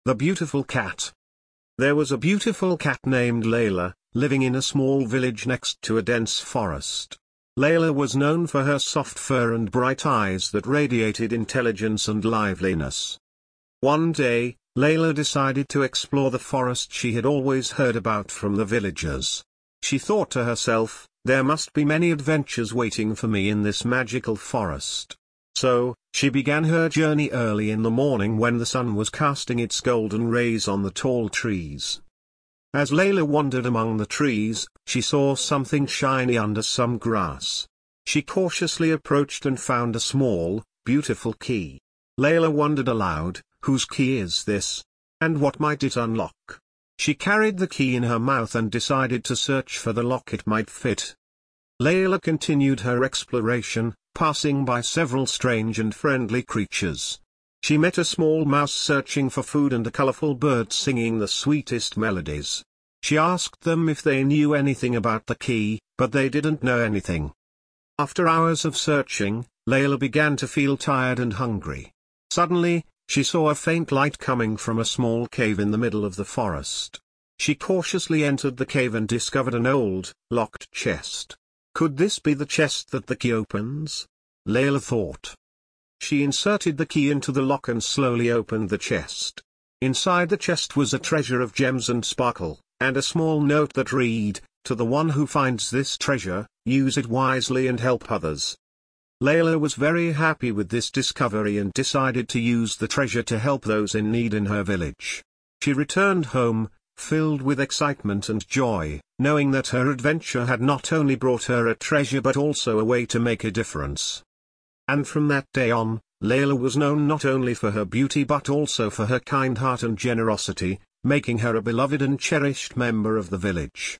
The Beautiful Cat. There was a beautiful cat named Layla, living in a small village next to a dense forest. Layla was known for her soft fur and bright eyes that radiated intelligence and liveliness. One day, Layla decided to explore the forest she had always heard about from the villagers. She thought to herself, there must be many adventures waiting for me in this magical forest. So, she began her journey early in the morning when the sun was casting its golden rays on the tall trees. As Layla wandered among the trees, she saw something shiny under some grass. She cautiously approached and found a small, beautiful key. Layla wondered aloud, whose key is this? And what might it unlock? She carried the key in her mouth and decided to search for the lock it might fit. Layla continued her exploration, passing by several strange and friendly creatures. She met a small mouse searching for food and a colorful bird singing the sweetest melodies. She asked them if they knew anything about the key, but they didn't know anything. After hours of searching, Layla began to feel tired and hungry. Suddenly, she saw a faint light coming from a small cave in the middle of the forest. She cautiously entered the cave and discovered an old, locked chest. Could this be the chest that the key opens? Layla thought. She inserted the key into the lock and slowly opened the chest. Inside the chest was a treasure of gems and sparkle, and a small note that read, "To the one who finds this treasure, use it wisely and help others." Layla was very happy with this discovery and decided to use the treasure to help those in need in her village. She returned home, filled with excitement and joy, knowing that her adventure had not only brought her a treasure but also a way to make a difference. And from that day on, Layla was known not only for her beauty but also for her kind heart and generosity, making her a beloved and cherished member of the village.